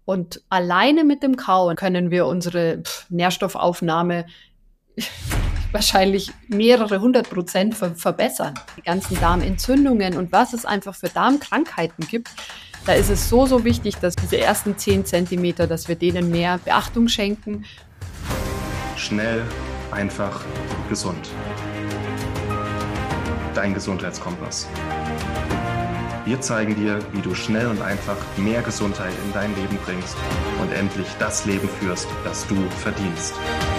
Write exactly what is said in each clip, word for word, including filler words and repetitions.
Und alleine mit dem Kauen können wir unsere pff, Nährstoffaufnahme wahrscheinlich mehrere hundert Prozent ver- verbessern. Die ganzen Darmentzündungen und was es einfach für Darmkrankheiten gibt, da ist es so, so wichtig, dass diese ersten zehn Zentimeter, dass wir denen mehr Beachtung schenken. Schnell, einfach, gesund. Dein Gesundheitskompass. Wir zeigen dir, wie du schnell und einfach mehr Gesundheit in dein Leben bringst und endlich das Leben führst, das du verdienst.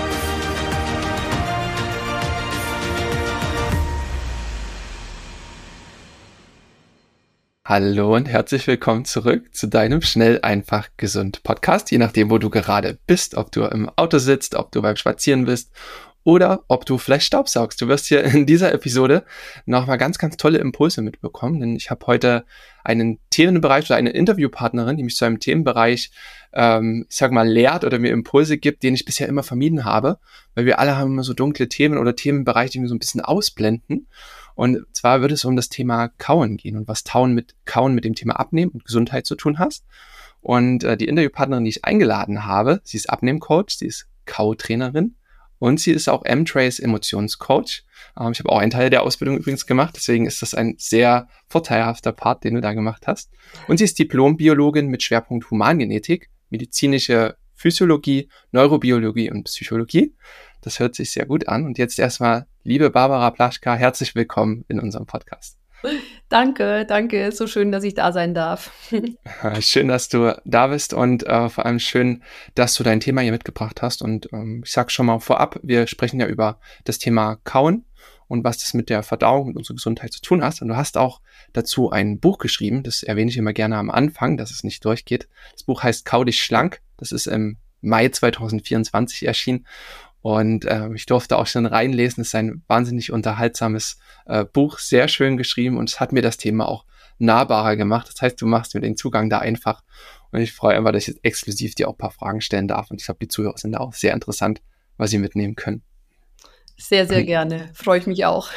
Hallo und herzlich willkommen zurück zu deinem Schnell, einfach, gesund Podcast. Je nachdem, wo du gerade bist, ob du im Auto sitzt, ob du beim Spazieren bist oder ob du vielleicht staubsaugst. Du wirst hier in dieser Episode nochmal ganz, ganz tolle Impulse mitbekommen, denn ich habe heute einen Themenbereich oder eine Interviewpartnerin, die mich zu einem Themenbereich, ähm, ich sag mal, lehrt oder mir Impulse gibt, den ich bisher immer vermieden habe, weil wir alle haben immer so dunkle Themen oder Themenbereiche, die wir so ein bisschen ausblenden. Und zwar wird es um das Thema Kauen gehen und was Kauen mit, Kauen mit dem Thema Abnehmen und Gesundheit zu tun hast. Und äh, die Interviewpartnerin, die ich eingeladen habe, sie ist Abnehmcoach, sie ist Kautrainerin und sie ist auch M-Trace Emotionscoach. Ähm, ich habe auch einen Teil der Ausbildung übrigens gemacht, deswegen ist das ein sehr vorteilhafter Part, den du da gemacht hast. Und sie ist Diplom-Biologin mit Schwerpunkt Humangenetik, medizinische Physiologie, Neurobiologie und Psychologie. Das hört sich sehr gut an. Und jetzt erstmal, liebe Barbara Plaschka, herzlich willkommen in unserem Podcast. Danke, danke. So schön, dass ich da sein darf. Schön, dass du da bist und äh, vor allem schön, dass du dein Thema hier mitgebracht hast. Und ähm, ich sage schon mal vorab, wir sprechen ja über das Thema Kauen und was das mit der Verdauung und unserer Gesundheit zu tun hat. Und du hast auch dazu ein Buch geschrieben, das erwähne ich immer gerne am Anfang, dass es nicht durchgeht. Das Buch heißt Kau dich schlank. Das ist im Mai zwanzig vierundzwanzig erschienen. Und äh, ich durfte auch schon reinlesen. Es ist ein wahnsinnig unterhaltsames äh, Buch, sehr schön geschrieben und es hat mir das Thema auch nahbarer gemacht. Das heißt, du machst mir den Zugang da einfach und ich freue mich, dass ich jetzt exklusiv dir auch ein paar Fragen stellen darf und ich glaube, die Zuhörer sind da auch sehr interessant, was sie mitnehmen können. Sehr, sehr gerne. Freue ich mich auch.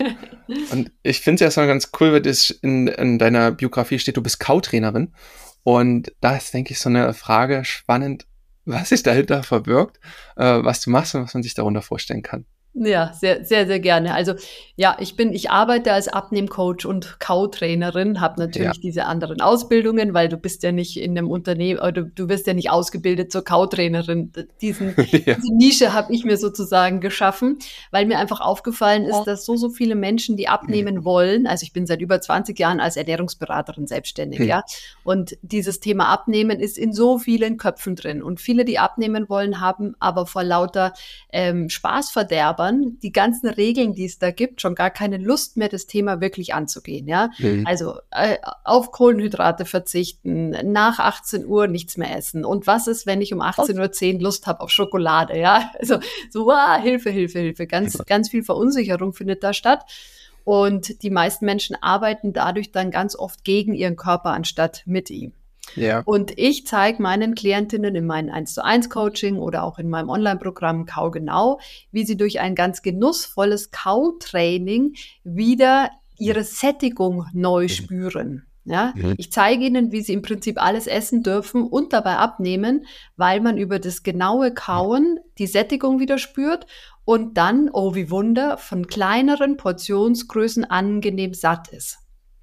Und ich finde es erstmal ganz cool, weil das in, in deiner Biografie steht, du bist Kautrainerin und da ist, denke ich, so eine Frage spannend, was sich dahinter verbirgt, äh, was du machst und was man sich darunter vorstellen kann. Ja, sehr, sehr, sehr gerne. Also ja, ich bin, ich arbeite als Abnehmcoach und Kautrainerin, habe natürlich Ja. diese anderen Ausbildungen, weil du bist ja nicht in einem Unternehmen, oder du, du wirst ja nicht ausgebildet zur Kautrainerin. Diesen, Ja. diese Nische habe ich mir sozusagen geschaffen, weil mir einfach aufgefallen ist, dass so, so viele Menschen, die abnehmen wollen, also ich bin seit über zwanzig Jahren als Ernährungsberaterin selbstständig, Hm. ja, und dieses Thema Abnehmen ist in so vielen Köpfen drin und viele, die abnehmen wollen, haben aber vor lauter ähm, Spaßverderbern die ganzen Regeln, die es da gibt, schon gar keine Lust mehr, das Thema wirklich anzugehen. Ja? Mhm. Also äh, auf Kohlenhydrate verzichten, nach achtzehn Uhr nichts mehr essen. Und was ist, wenn ich um achtzehn Uhr zehn Lust habe auf Schokolade? Ja, also so, ah, Hilfe, Hilfe, Hilfe. Ganz, ganz viel Verunsicherung findet da statt. Und die meisten Menschen arbeiten dadurch dann ganz oft gegen ihren Körper anstatt mit ihm. Ja. Und ich zeige meinen Klientinnen in meinem eins zu eins Coaching oder auch in meinem Online-Programm Kau genau, wie sie durch ein ganz genussvolles Kautraining wieder ihre Sättigung neu spüren. Ja? Mhm. Ich zeige ihnen, wie sie im Prinzip alles essen dürfen und dabei abnehmen, weil man über das genaue Kauen die Sättigung wieder spürt und dann, oh wie Wunder, von kleineren Portionsgrößen angenehm satt ist.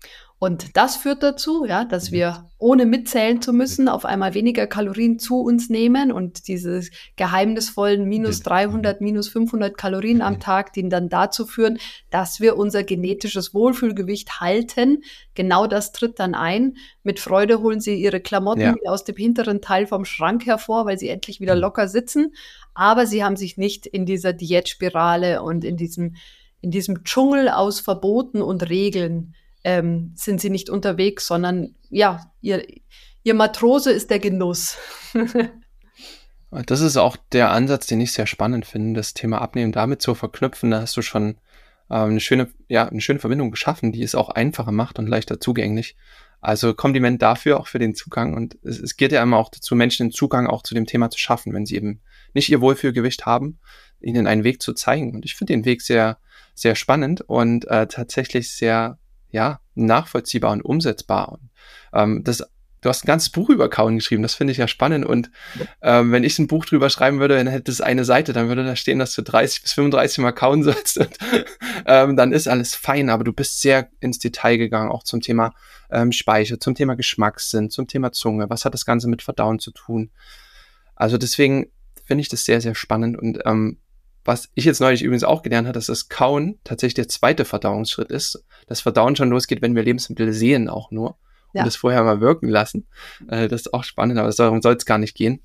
Und das führt dazu, ja, dass wir, ohne mitzählen zu müssen, auf einmal weniger Kalorien zu uns nehmen und diese geheimnisvollen minus dreihundert, minus fünfhundert Kalorien am Tag, die dann dazu führen, dass wir unser genetisches Wohlfühlgewicht halten. Genau das tritt dann ein. Mit Freude holen sie ihre Klamotten Ja. wieder aus dem hinteren Teil vom Schrank hervor, weil sie endlich wieder locker sitzen. Aber sie haben sich nicht in dieser Diätspirale und in diesem, in diesem Dschungel aus Verboten und Regeln Ähm, sind sie nicht unterwegs, sondern ja, ihr, ihr Matrose ist der Genuss. Das ist auch der Ansatz, den ich sehr spannend finde, das Thema Abnehmen damit zu verknüpfen. Da hast du schon ähm, eine schöne, ja, eine schöne Verbindung geschaffen, die es auch einfacher macht und leichter zugänglich. Also Kompliment dafür, auch für den Zugang. Und es, es geht ja immer auch dazu, Menschen den Zugang auch zu dem Thema zu schaffen, wenn sie eben nicht ihr Wohlfühlgewicht haben, ihnen einen Weg zu zeigen. Und ich finde den Weg sehr, sehr spannend und äh, tatsächlich sehr ja, nachvollziehbar und umsetzbar. Und, ähm, das du hast ein ganzes Buch über Kauen geschrieben, das finde ich ja spannend und ähm, wenn ich ein Buch drüber schreiben würde, dann hätte es eine Seite, dann würde da stehen, dass du dreißig bis fünfunddreißig Mal kauen sollst und ähm, dann ist alles fein, aber du bist sehr ins Detail gegangen, auch zum Thema ähm, Speichel, zum Thema Geschmackssinn, zum Thema Zunge, was hat das Ganze mit Verdauen zu tun? Also deswegen finde ich das sehr, sehr spannend und ähm, was ich jetzt neulich übrigens auch gelernt habe, dass das Kauen tatsächlich der zweite Verdauungsschritt ist. Das Verdauen schon losgeht, wenn wir Lebensmittel sehen auch nur und Ja. das vorher mal wirken lassen. Äh, das ist auch spannend, aber darum soll es gar nicht gehen.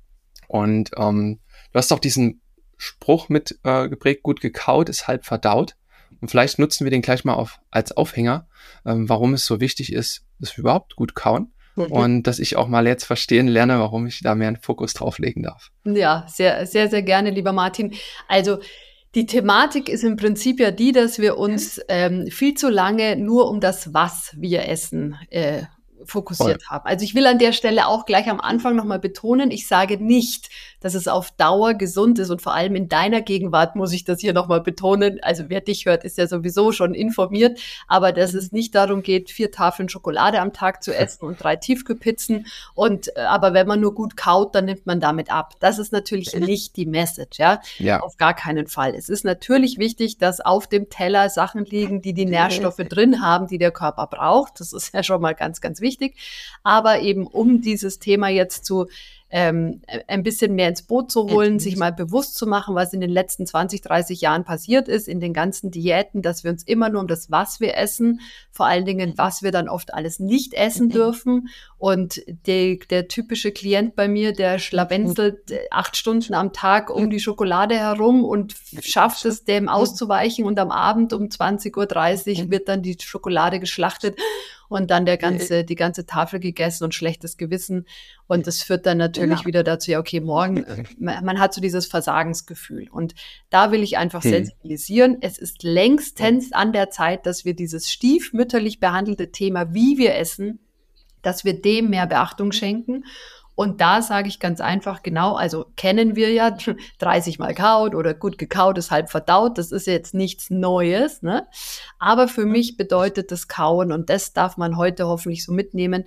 Und ähm, du hast auch diesen Spruch mit äh, geprägt, gut gekaut ist halb verdaut. Und vielleicht nutzen wir den gleich mal auf, als Aufhänger, ähm, warum es so wichtig ist, dass wir überhaupt gut kauen. Mhm. Und dass ich auch mal jetzt verstehen lerne, warum ich da mehr einen Fokus drauf legen darf. Ja, sehr, sehr, sehr gerne, lieber Martin. Also die Thematik ist im Prinzip ja die, dass wir uns ähm, viel zu lange nur um das, was wir essen, äh, fokussiert Voll. haben. Also ich will an der Stelle auch gleich am Anfang nochmal betonen, ich sage nicht, dass es auf Dauer gesund ist und vor allem in deiner Gegenwart muss ich das hier nochmal betonen. Also wer dich hört, ist ja sowieso schon informiert, aber dass es nicht darum geht, vier Tafeln Schokolade am Tag zu essen und drei Tiefkühlpizzen und äh, aber wenn man nur gut kaut, dann nimmt man damit ab. Das ist natürlich nicht die Message, ja? ja, auf gar keinen Fall. Es ist natürlich wichtig, dass auf dem Teller Sachen liegen, die die Nährstoffe drin haben, die der Körper braucht. Das ist ja schon mal ganz, ganz wichtig. Aber eben um dieses Thema jetzt zu ähm, ein bisschen mehr ins Boot zu holen, sich mal bewusst zu machen, was in den letzten zwanzig, dreißig Jahren passiert ist, in den ganzen Diäten, dass wir uns immer nur um das, was wir essen, vor allen Dingen, was wir dann oft alles nicht essen dürfen. Und die, der typische Klient bei mir, der schlawenzelt acht Stunden am Tag um die Schokolade herum und schafft es, dem auszuweichen. Und am Abend um zwanzig Uhr dreißig wird dann die Schokolade geschlachtet und dann der ganze, die ganze Tafel gegessen und schlechtes Gewissen. Und das führt dann natürlich ja. wieder dazu, ja, okay, morgen, man, man hat so dieses Versagensgefühl. Und da will ich einfach hm. sensibilisieren. Es ist längstens an der Zeit, dass wir dieses stiefmütterlich behandelte Thema, wie wir essen, dass wir dem mehr Beachtung schenken. Und da sage ich ganz einfach, genau, also kennen wir ja dreißig Mal kaut oder gut gekaut ist halb verdaut. Das ist jetzt nichts Neues, ne? Aber für mich bedeutet das Kauen, und das darf man heute hoffentlich so mitnehmen,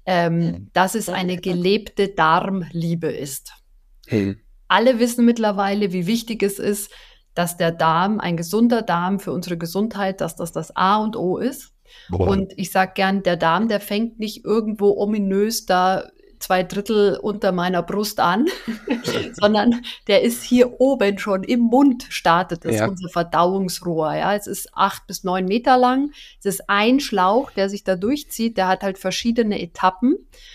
ähm, dass es eine gelebte Darmliebe ist. Hey. Alle wissen mittlerweile, wie wichtig es ist, dass der Darm, ein gesunder Darm für unsere Gesundheit, dass das das A und O ist. Boah. Und ich sage gern, der Darm, der fängt nicht irgendwo ominös da zwei Drittel unter meiner Brust an, sondern der ist hier oben schon im Mund startet es, ja. unser Verdauungsrohr. Ja, es ist acht bis neun Meter lang. Es ist ein Schlauch, der sich da durchzieht. Der hat halt verschiedene Etappen.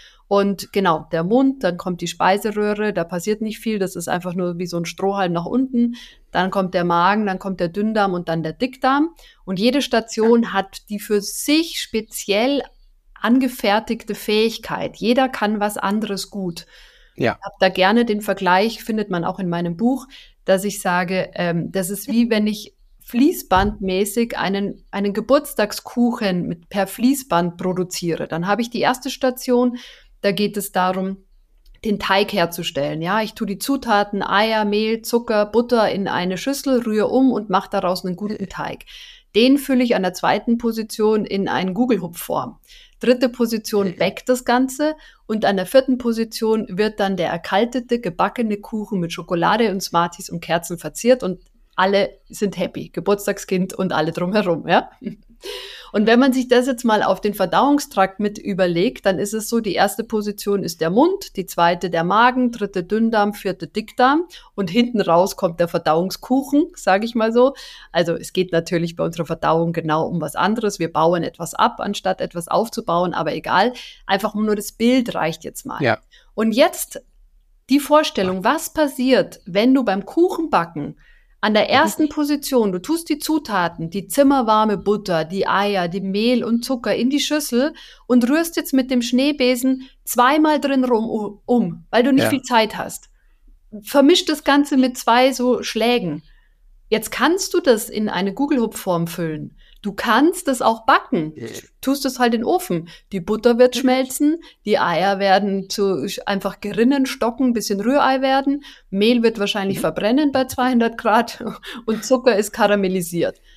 Und genau, der Mund, dann kommt die Speiseröhre, da passiert nicht viel, das ist einfach nur wie so ein Strohhalm nach unten. Dann kommt der Magen, dann kommt der Dünndarm und dann der Dickdarm. Und jede Station hat die für sich speziell angefertigte Fähigkeit. Jeder kann was anderes gut. Ja. Ich habe da gerne den Vergleich, findet man auch in meinem Buch, dass ich sage, ähm, das ist wie wenn ich fließbandmäßig einen, einen Geburtstagskuchen mit, per Fließband produziere. Dann habe ich die erste Station, da geht es darum, den Teig herzustellen. Ja, ich tue die Zutaten, Eier, Mehl, Zucker, Butter in eine Schüssel, rühre um und mache daraus einen guten Teig. Den fülle ich an der zweiten Position in eine Gugelhupfform. Dritte Position backt das Ganze und an der vierten Position wird dann der erkaltete, gebackene Kuchen mit Schokolade und Smarties und Kerzen verziert und alle sind happy, Geburtstagskind und alle drumherum, ja. Und wenn man sich das jetzt mal auf den Verdauungstrakt mit überlegt, dann ist es so, die erste Position ist der Mund, die zweite der Magen, dritte Dünndarm, vierte Dickdarm und hinten raus kommt der Verdauungskuchen, sage ich mal so. Also es geht natürlich bei unserer Verdauung genau um was anderes. Wir bauen etwas ab, anstatt etwas aufzubauen, aber egal. Einfach nur das Bild reicht jetzt mal. Ja. Und jetzt die Vorstellung, was passiert, wenn du beim Kuchenbacken an der ersten Position, du tust die Zutaten, die zimmerwarme Butter, die Eier, die Mehl und Zucker in die Schüssel und rührst jetzt mit dem Schneebesen zweimal drin rum um, weil du nicht ja. viel Zeit hast. Vermisch das Ganze mit zwei so Schlägen. Jetzt kannst du das in eine Gugelhupfform füllen. Du kannst es auch backen. Tust es halt in den Ofen. Die Butter wird schmelzen, die Eier werden zu einfach gerinnen, stocken, ein bisschen Rührei werden. Mehl wird wahrscheinlich verbrennen bei zweihundert Grad und Zucker ist karamellisiert.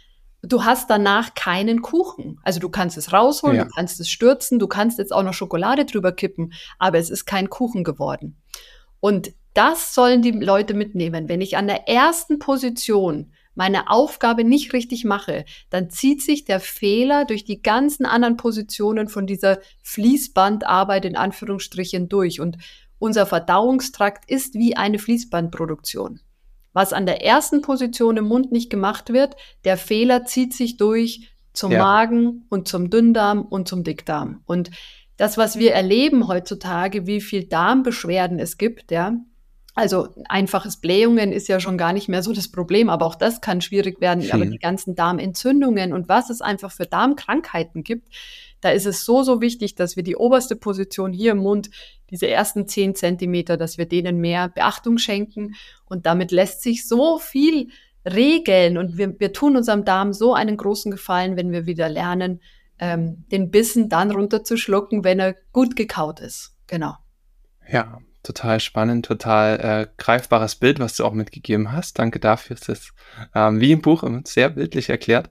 du hast danach keinen Kuchen. Also du kannst es rausholen, Ja. du kannst es stürzen, du kannst jetzt auch noch Schokolade drüber kippen, aber es ist kein Kuchen geworden. Und das sollen die Leute mitnehmen. Wenn ich an der ersten Position meine Aufgabe nicht richtig mache, dann zieht sich der Fehler durch die ganzen anderen Positionen von dieser Fließbandarbeit in Anführungsstrichen durch. Und unser Verdauungstrakt ist wie eine Fließbandproduktion. Was an der ersten Position im Mund nicht gemacht wird, der Fehler zieht sich durch zum Ja. Magen und zum Dünndarm und zum Dickdarm. Und das, was wir erleben heutzutage, wie viel Darmbeschwerden es gibt, ja, also einfaches Blähungen ist ja schon gar nicht mehr so das Problem, aber auch das kann schwierig werden. Hm. Aber die ganzen Darmentzündungen und was es einfach für Darmkrankheiten gibt, da ist es so, so wichtig, dass wir die oberste Position hier im Mund, diese ersten zehn Zentimeter, dass wir denen mehr Beachtung schenken. Und damit lässt sich so viel regeln. Und wir, wir tun unserem Darm so einen großen Gefallen, wenn wir wieder lernen, ähm, den Bissen dann runterzuschlucken, wenn er gut gekaut ist. Genau. Ja, total spannend, total äh, greifbares Bild, was du auch mitgegeben hast. Danke dafür. Es ist ähm, wie im Buch immer sehr bildlich erklärt.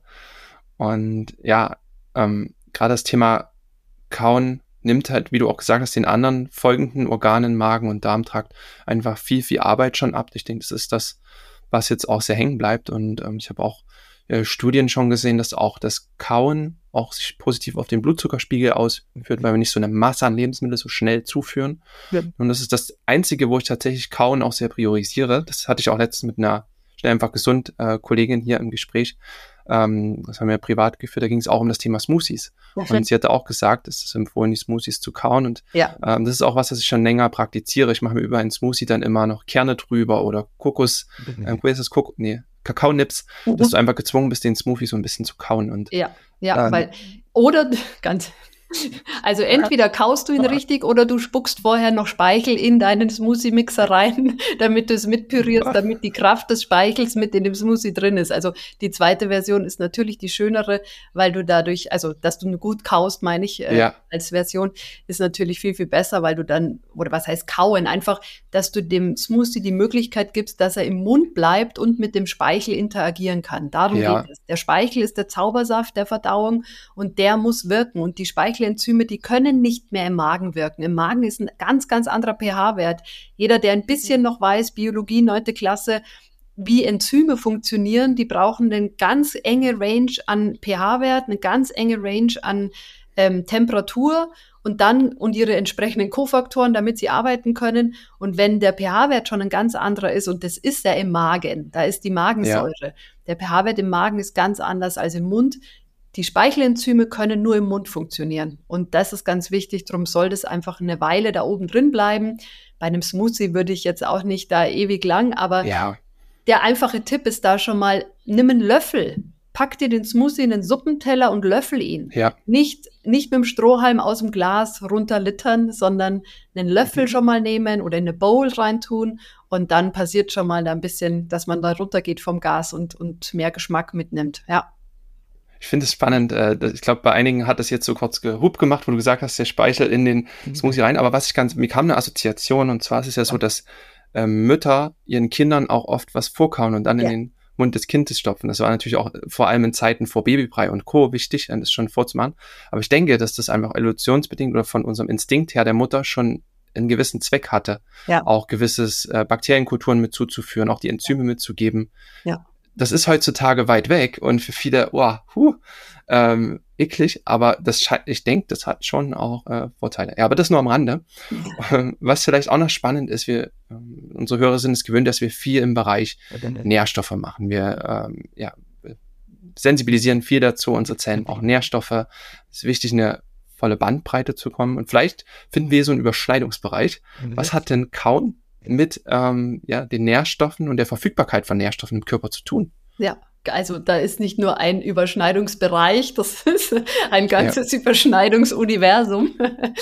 Und ja, ähm, gerade das Thema Kauen nimmt halt, wie du auch gesagt hast, den anderen folgenden Organen, Magen und Darmtrakt einfach viel, viel Arbeit schon ab. Ich denke, das ist das, was jetzt auch sehr hängen bleibt. Und ähm, ich habe auch äh, Studien schon gesehen, dass auch das Kauen auch sich positiv auf den Blutzuckerspiegel auswirkt, weil wir nicht so eine Masse an Lebensmitteln so schnell zuführen. Ja. Und das ist das Einzige, wo ich tatsächlich Kauen auch sehr priorisiere. Das hatte ich auch letztens mit einer schnell einfach gesund äh, Kollegin hier im Gespräch. Ähm, das haben wir privat geführt, da ging es auch um das Thema Smoothies. Ja, und sie hatte auch gesagt, es ist empfohlen, die Smoothies zu kauen. Und ja. ähm, das ist auch was, was ich schon länger praktiziere. Ich mache mir über einen Smoothie dann immer noch Kerne drüber oder Kokos, mhm. ähm, ist das Kok- nee, Kakaonips, mhm. dass du einfach gezwungen bist, den Smoothie so ein bisschen zu kauen. Und, ja, ja, ähm, weil, oder ganz... Also entweder kaust du ihn richtig oder du spuckst vorher noch Speichel in deinen Smoothie-Mixer rein, damit du es mitpürierst, damit die Kraft des Speichels mit in dem Smoothie drin ist. Also die zweite Version ist natürlich die schönere, weil du dadurch, also dass du gut kaust, meine ich, äh, ja. als Version, ist natürlich viel, viel besser, weil du dann, oder was heißt kauen, einfach, dass du dem Smoothie die Möglichkeit gibst, dass er im Mund bleibt und mit dem Speichel interagieren kann. Darum ja. geht es. Der Speichel ist der Zaubersaft der Verdauung und der muss wirken und die Speichel Enzyme, die können nicht mehr im Magen wirken. Im Magen ist ein ganz, ganz anderer pH-Wert. Jeder, der ein bisschen noch weiß, Biologie, neunte Klasse, wie Enzyme funktionieren, die brauchen eine ganz enge Range an pH-Wert, eine ganz enge Range an ähm, Temperatur und dann und ihre entsprechenden Kofaktoren, damit sie arbeiten können. Und wenn der pH-Wert schon ein ganz anderer ist, und das ist er im Magen, da ist die Magensäure. Ja. Der pH-Wert im Magen ist ganz anders als im Mund. Die Speichelenzyme können nur im Mund funktionieren. Und das ist ganz wichtig, darum soll das einfach eine Weile da oben drin bleiben. Bei einem Smoothie würde ich jetzt auch nicht da ewig lang, aber ja. der einfache Tipp ist da schon mal, nimm einen Löffel, pack dir den Smoothie in den Suppenteller und löffel ihn. Ja. Nicht, nicht mit dem Strohhalm aus dem Glas runterlittern, sondern einen Löffel mhm. schon mal nehmen oder in eine Bowl reintun und dann passiert schon mal da ein bisschen, dass man da runtergeht vom Gas und, und mehr Geschmack mitnimmt, ja. Ich finde es spannend. Äh, ich glaube, bei einigen hat das jetzt so kurz gehupt gemacht, wo du gesagt hast, der Speichel in den Smoothie rein. Aber was ich ganz, mir kam eine Assoziation, und zwar ist es ja so, dass ähm, Mütter ihren Kindern auch oft was vorkauen und dann ja. in den Mund des Kindes stopfen. Das war natürlich auch vor allem in Zeiten vor Babybrei und Co. wichtig, das schon vorzumachen. Aber ich denke, dass das einfach evolutionsbedingt oder von unserem Instinkt her der Mutter schon einen gewissen Zweck hatte, ja. auch gewisses äh, Bakterienkulturen mit zuzuführen, auch die Enzyme mitzugeben. Ja. Das ist heutzutage weit weg und für viele, wow, huh, ähm, eklig, aber das ich denke, das hat schon auch äh, Vorteile. Ja, aber das nur am Rande. Ja. Was vielleicht auch noch spannend ist, wir, ähm, unsere Hörer sind es gewöhnt, dass wir viel im Bereich ja, Nährstoffe machen. Wir ähm, ja, sensibilisieren viel dazu, unsere Zellen brauchen Nährstoffe. Es ist wichtig, eine volle Bandbreite zu kommen. Und vielleicht finden wir so einen Überschneidungsbereich. Ja. Was hat denn Kauen mit ähm, ja, den Nährstoffen und der Verfügbarkeit von Nährstoffen im Körper zu tun? Ja, also da ist nicht nur ein Überschneidungsbereich, das ist ein ganzes ja. Überschneidungsuniversum,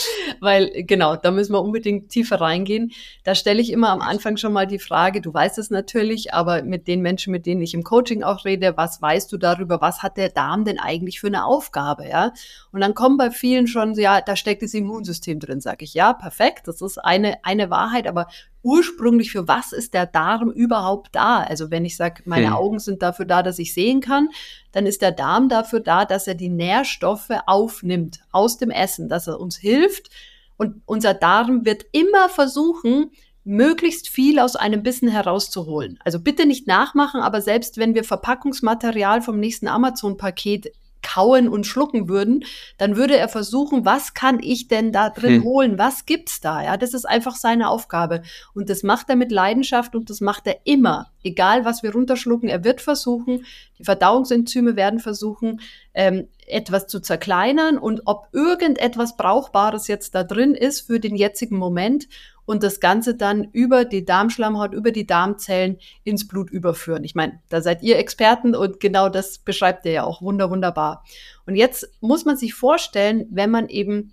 weil genau, da müssen wir unbedingt tiefer reingehen. Da stelle ich immer am Anfang schon mal die Frage, du weißt es natürlich, aber mit den Menschen, mit denen ich im Coaching auch rede, was weißt du darüber, was hat der Darm denn eigentlich für eine Aufgabe, ja? Und dann kommen bei vielen schon, ja, da steckt das Immunsystem drin, sage ich, ja, perfekt, das ist eine, eine Wahrheit, aber ursprünglich, für was ist der Darm überhaupt da? Also wenn ich sage, meine Hm. Augen sind dafür da, dass ich sehen kann, dann ist der Darm dafür da, dass er die Nährstoffe aufnimmt aus dem Essen, dass er uns hilft. Und unser Darm wird immer versuchen, möglichst viel aus einem Bissen herauszuholen. Also bitte nicht nachmachen, aber selbst wenn wir Verpackungsmaterial vom nächsten Amazon-Paket kauen und schlucken würden, dann würde er versuchen, was kann ich denn da drin Hm. holen? Was gibt's da? Ja, das ist einfach seine Aufgabe. Und das macht er mit Leidenschaft und das macht er immer. Egal, was wir runterschlucken, er wird versuchen, die Verdauungsenzyme werden versuchen, ähm, etwas zu zerkleinern und ob irgendetwas Brauchbares jetzt da drin ist für den jetzigen Moment und das Ganze dann über die Darmschleimhaut, über die Darmzellen ins Blut überführen. Ich meine, da seid ihr Experten und genau das beschreibt ihr ja auch wunder, wunderbar. Und jetzt muss man sich vorstellen, wenn man eben,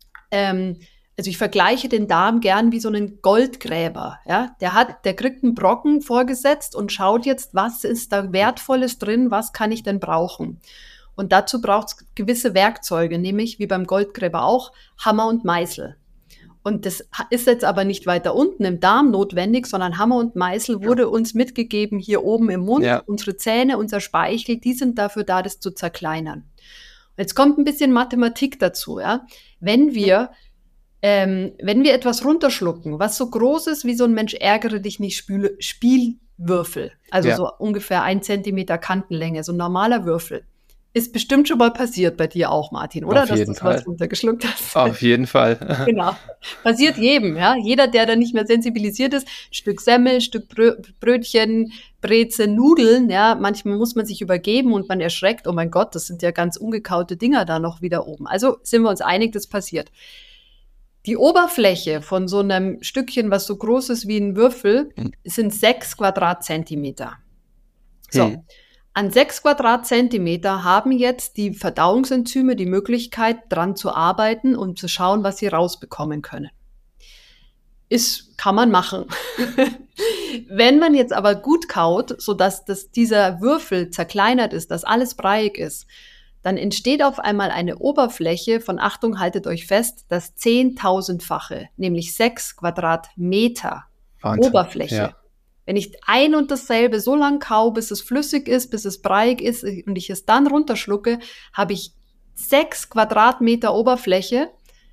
ähm, also ich vergleiche den Darm gern wie so einen Goldgräber, ja, der hat, der kriegt einen Brocken vorgesetzt und schaut jetzt, was ist da Wertvolles drin, was kann ich denn brauchen? Und dazu braucht es gewisse Werkzeuge, nämlich wie beim Goldgräber auch Hammer und Meißel. Und das ist jetzt aber nicht weiter unten im Darm notwendig, sondern Hammer und Meißel wurde uns mitgegeben hier oben im Mund. Ja. Unsere Zähne, unser Speichel, die sind dafür da, das zu zerkleinern. Und jetzt kommt ein bisschen Mathematik dazu. Ja? Wenn wir, ähm, wenn wir etwas runterschlucken, was so groß ist wie so ein Mensch ärgere dich nicht Spiel, Spielwürfel, also Ja. so ungefähr ein Zentimeter Kantenlänge, so ein normaler Würfel, ist bestimmt schon mal passiert bei dir auch, Martin, oder? Auf Dass jeden du was Fall. runtergeschluckt hast. Auf jeden Fall. Genau. Passiert jedem, ja. Jeder, der da nicht mehr sensibilisiert ist, Stück Semmel, Stück Brö Brötchen, Breze, Nudeln, ja. Manchmal muss man sich übergeben und man erschreckt, oh mein Gott, das sind ja ganz ungekaute Dinger da noch wieder oben. Also sind wir uns einig, das passiert. Die Oberfläche von so einem Stückchen, was so groß ist wie ein Würfel, Hm. sind sechs Quadratzentimeter. So. Hm. An sechs Quadratzentimeter haben jetzt die Verdauungsenzyme die Möglichkeit, dran zu arbeiten und zu schauen, was sie rausbekommen können. Ist, kann man machen. Wenn man jetzt aber gut kaut, sodass das, dieser Würfel zerkleinert ist, dass alles breiig ist, dann entsteht auf einmal eine Oberfläche von, Achtung, haltet euch fest, das zehntausendfache, nämlich sechs Quadratmeter Wahnsinn. Oberfläche. Ja. Wenn ich ein und dasselbe so lang kau, bis es flüssig ist, bis es breiig ist und ich es dann runterschlucke, habe ich sechs Quadratmeter Oberfläche.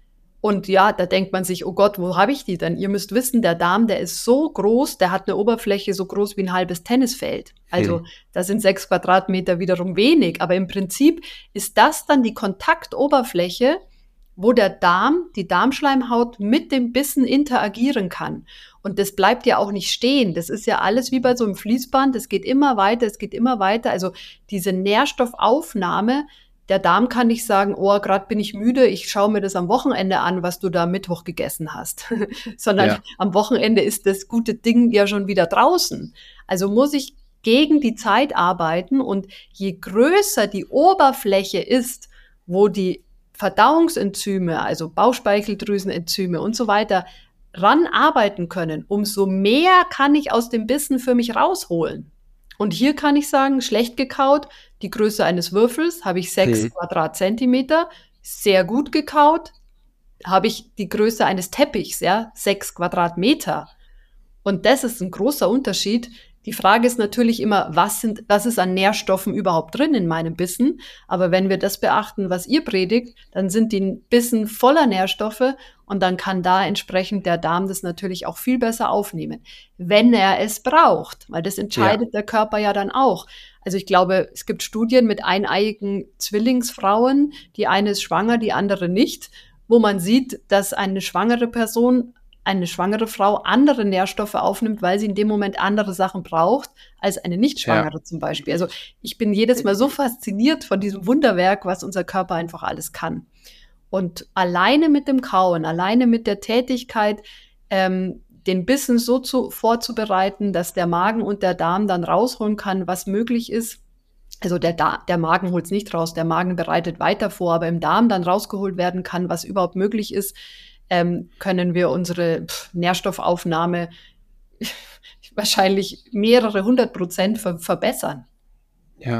Und ja, da denkt man sich, oh Gott, wo habe ich die denn? Ihr müsst wissen, der Darm, der ist so groß, der hat eine Oberfläche so groß wie ein halbes Tennisfeld. Also Hm. da sind sechs Quadratmeter wiederum wenig. Aber im Prinzip ist das dann die Kontaktoberfläche, wo der Darm, die Darmschleimhaut mit dem Bissen interagieren kann. Und das bleibt ja auch nicht stehen. Das ist ja alles wie bei so einem Fließband. Es geht immer weiter, es geht immer weiter. Also diese Nährstoffaufnahme, der Darm kann nicht sagen, oh, gerade bin ich müde, ich schaue mir das am Wochenende an, was du da Mittwoch gegessen hast. Sondern Ja. am Wochenende ist das gute Ding ja schon wieder draußen. Also muss ich gegen die Zeit arbeiten. Und je größer die Oberfläche ist, wo die Verdauungsenzyme, also Bauchspeicheldrüsenenzyme und so weiter, ran arbeiten können, umso mehr kann ich aus dem Bissen für mich rausholen. Und hier kann ich sagen, schlecht gekaut, die Größe eines Würfels, habe ich sechs Hm. Quadratzentimeter, sehr gut gekaut, habe ich die Größe eines Teppichs, ja, sechs Quadratmeter. Und das ist ein großer Unterschied. Die Frage ist natürlich immer, was sind, was ist an Nährstoffen überhaupt drin in meinem Bissen? Aber wenn wir das beachten, was ihr predigt, dann sind die Bissen voller Nährstoffe und dann kann da entsprechend der Darm das natürlich auch viel besser aufnehmen, wenn er es braucht, weil das entscheidet der Körper ja dann auch. Also ich glaube, es gibt Studien mit eineiigen Zwillingsfrauen, die eine ist schwanger, die andere nicht, wo man sieht, dass eine schwangere Person, eine schwangere Frau andere Nährstoffe aufnimmt, weil sie in dem Moment andere Sachen braucht, als eine Nicht-Schwangere Ja. zum Beispiel. Also ich bin jedes Mal so fasziniert von diesem Wunderwerk, was unser Körper einfach alles kann. Und alleine mit dem Kauen, alleine mit der Tätigkeit, ähm, den Bissen so zu, vorzubereiten, dass der Magen und der Darm dann rausholen kann, was möglich ist. Also der, da- der Magen holt es nicht raus, der Magen bereitet weiter vor, aber im Darm dann rausgeholt werden kann, was überhaupt möglich ist, ähm, können wir unsere pff, Nährstoffaufnahme wahrscheinlich mehrere hundert Prozent ver verbessern. Ja,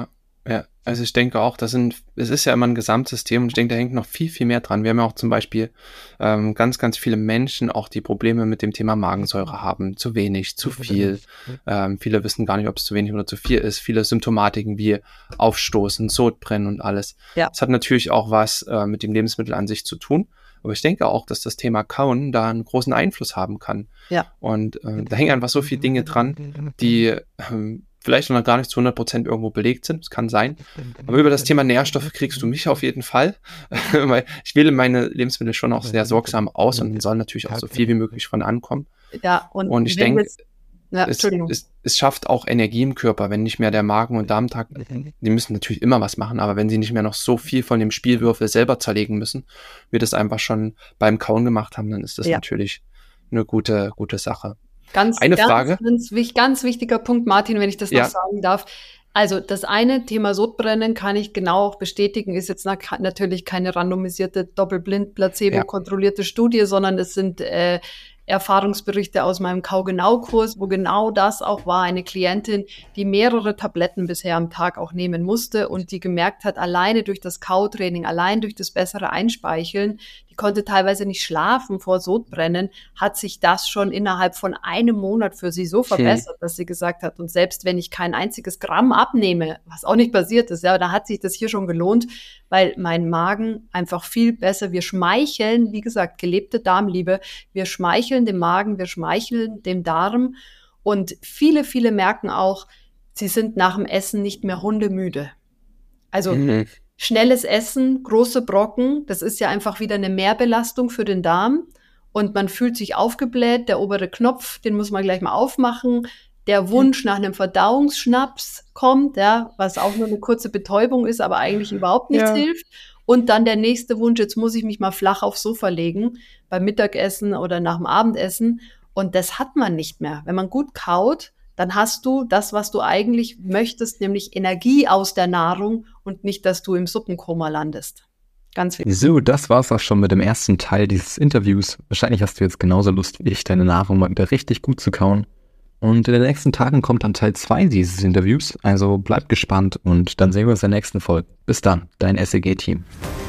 Ja, also ich denke auch, das sind, es ist ja immer ein Gesamtsystem und ich denke, da hängt noch viel, viel mehr dran. Wir haben ja auch zum Beispiel ähm, ganz, ganz viele Menschen auch, die Probleme mit dem Thema Magensäure haben. Zu wenig, zu viel. Ähm, viele wissen gar nicht, ob es zu wenig oder zu viel ist. Viele Symptomatiken wie Aufstoßen, Sodbrennen und alles. Ja. Das hat natürlich auch was äh, mit dem Lebensmittel an sich zu tun. Aber ich denke auch, dass das Thema Kauen da einen großen Einfluss haben kann. Ja. Und äh, da hängen einfach so viele Dinge dran, die ähm, vielleicht noch gar nicht zu hundert Prozent irgendwo belegt sind, das kann sein. Aber über das Thema Nährstoffe kriegst du mich auf jeden Fall, weil ich wähle meine Lebensmittel schon auch sehr sorgsam aus und sollen natürlich auch so viel wie möglich von ankommen. Ja, und, und ich denke, ja, es, es, es schafft auch Energie im Körper, wenn nicht mehr der Magen- und Darmtrakt, die müssen natürlich immer was machen, aber wenn sie nicht mehr noch so viel von dem Spielwürfel selber zerlegen müssen, wir das einfach schon beim Kauen gemacht haben, dann ist das ja. natürlich eine gute, gute Sache. Ganz, eine ganz, Frage. Ganz, ganz wichtiger Punkt, Martin, wenn ich das noch ja. sagen darf. Also das eine Thema Sodbrennen kann ich genau auch bestätigen, ist jetzt natürlich keine randomisierte, doppelblind, placebo-kontrollierte ja. Studie, sondern es sind äh, Erfahrungsberichte aus meinem Kau-Genau-Kurs, wo genau das auch war. Eine Klientin, die mehrere Tabletten bisher am Tag auch nehmen musste und die gemerkt hat, alleine durch das Kautraining, allein durch das bessere Einspeicheln, die konnte teilweise nicht schlafen vor Sodbrennen, hat sich das schon innerhalb von einem Monat für sie so verbessert, okay. dass sie gesagt hat, und selbst wenn ich kein einziges Gramm abnehme, was auch nicht passiert ist, ja, da hat sich das hier schon gelohnt, weil mein Magen einfach viel besser, wir schmeicheln, wie gesagt, gelebte Darmliebe, wir schmeicheln dem Magen, wir schmeicheln dem Darm und viele, viele merken auch, sie sind nach dem Essen nicht mehr hundemüde. Also mhm. schnelles Essen, große Brocken, das ist ja einfach wieder eine Mehrbelastung für den Darm und man fühlt sich aufgebläht, der obere Knopf, den muss man gleich mal aufmachen, der Wunsch nach einem Verdauungsschnaps kommt, ja, was auch nur eine kurze Betäubung ist, aber eigentlich überhaupt nichts ja. hilft. Und dann der nächste Wunsch, jetzt muss ich mich mal flach aufs Sofa legen, beim Mittagessen oder nach dem Abendessen. Und das hat man nicht mehr. Wenn man gut kaut, dann hast du das, was du eigentlich möchtest, nämlich Energie aus der Nahrung und nicht, dass du im Suppenkoma landest. Ganz wichtig. So, das war's auch schon mit dem ersten Teil dieses Interviews. Wahrscheinlich hast du jetzt genauso Lust wie ich, deine Nahrung mal wieder richtig gut zu kauen. Und in den nächsten Tagen kommt dann Teil zwei dieses Interviews, also bleib gespannt und dann sehen wir uns in der nächsten Folge. Bis dann, dein S E G-Team.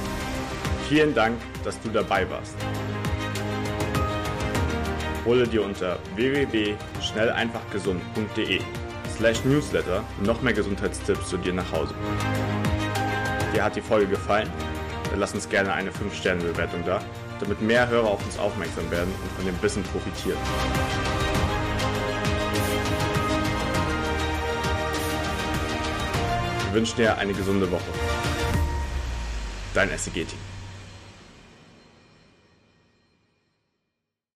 Vielen Dank, dass du dabei warst. Hole dir unter w w w punkt schnell einfach gesund punkt de slash newsletter noch mehr Gesundheitstipps zu dir nach Hause. Dir hat die Folge gefallen? Dann lass uns gerne eine fünf Sterne Bewertung da, damit mehr Hörer auf uns aufmerksam werden und von dem Wissen profitieren. Wir wünschen dir eine gesunde Woche. Dein S E G-Team.